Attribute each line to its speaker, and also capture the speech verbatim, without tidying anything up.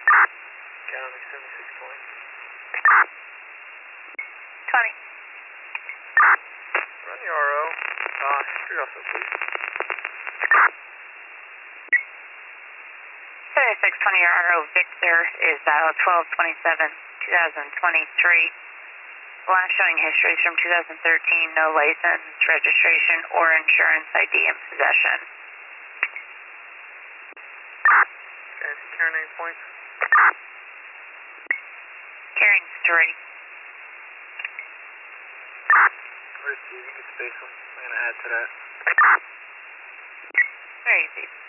Speaker 1: County seventy-six twenty.
Speaker 2: twenty.
Speaker 1: Run your R O. Uh, street also, please.
Speaker 2: seventy-six twenty, your R O Victor is uh, twelve twenty-seven twenty twenty-three. Last showing history is from two thousand thirteen, no license, registration, or insurance I D in possession.
Speaker 1: Okay, carrying any points?
Speaker 2: Carrying three.
Speaker 1: Where's Steve? You can space them. I'm going to add to that.
Speaker 2: Very easy.